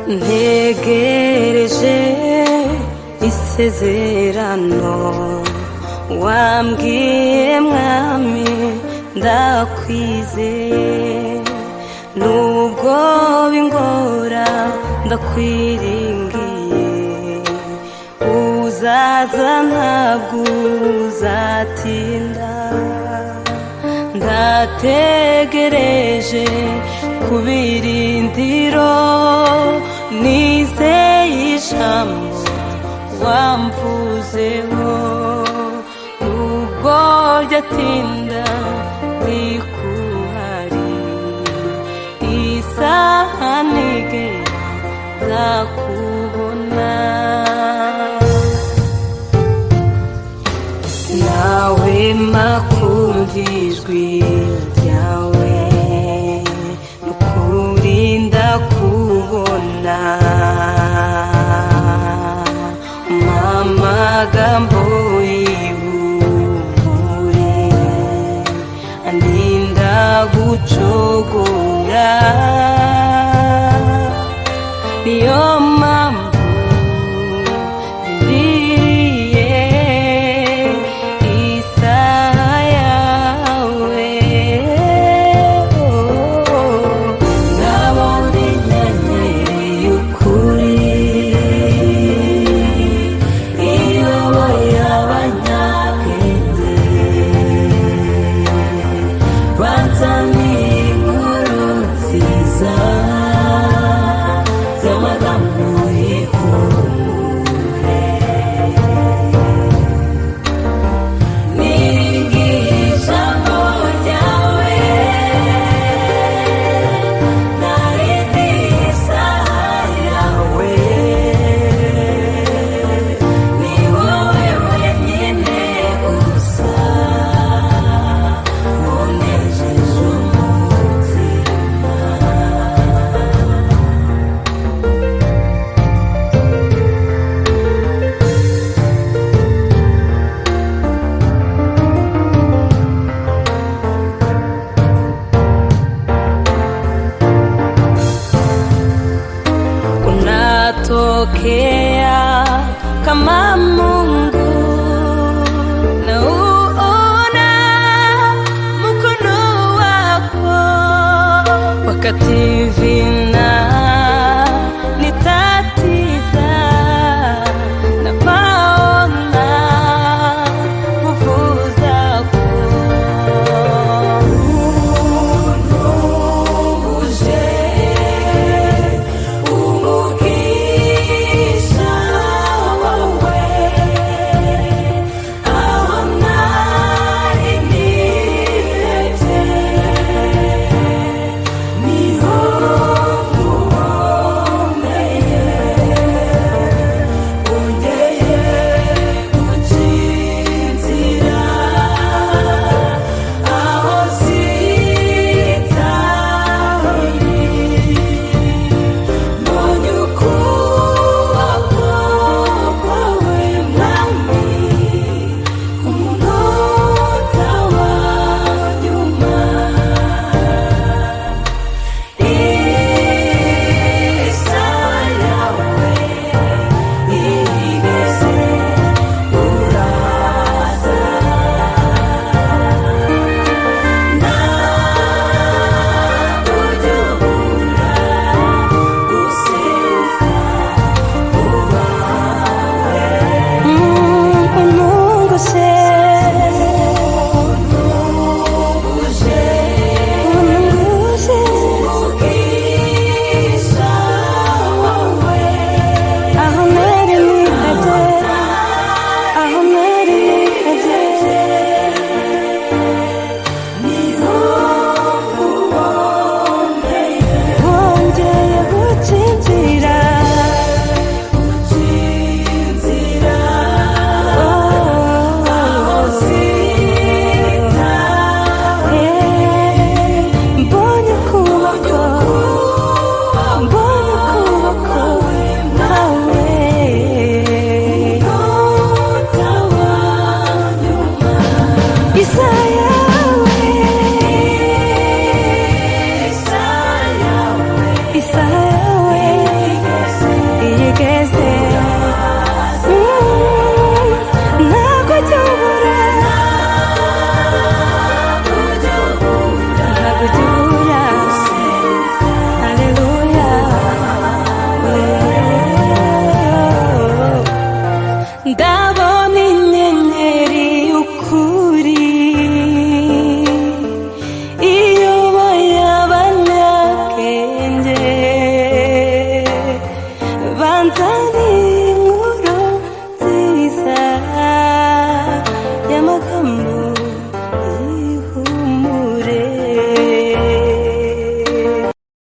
ntegereje isezerano wambwiye mwami ndakwizeye nubwo bingora ndakwiringiye uzaza ntabwo uzatinda ndategereje ku birindiro nizeye ijambo wamvuzeho nubwo ryatinda rikuhari isaha nigera nzakubona sinahwema kumva ijwi ryawe n'ukuri ndakubona amagambo y'ihumure andinda gucogora niyo mpamvu ndindiriye isaha yawe ndabona inyenyeri y'ukuri iyoboye abanyabwenge banzaniye inkuru nziza z'amagambo y'ihumure niringiye ijambo ryawe narindiye isaha yawe ni wowe wenyine gusa unejeje umutima unatokea kama Mungu na uona mkono wako wakati vina nitatiza na paona nguvu zako ununguje umugisha wawe aho nari nihebye niho ugeze ntabwo ujya ubura haleluya ndabona inyenyeri y'ukuri iyoboye abanyabwenge banzanye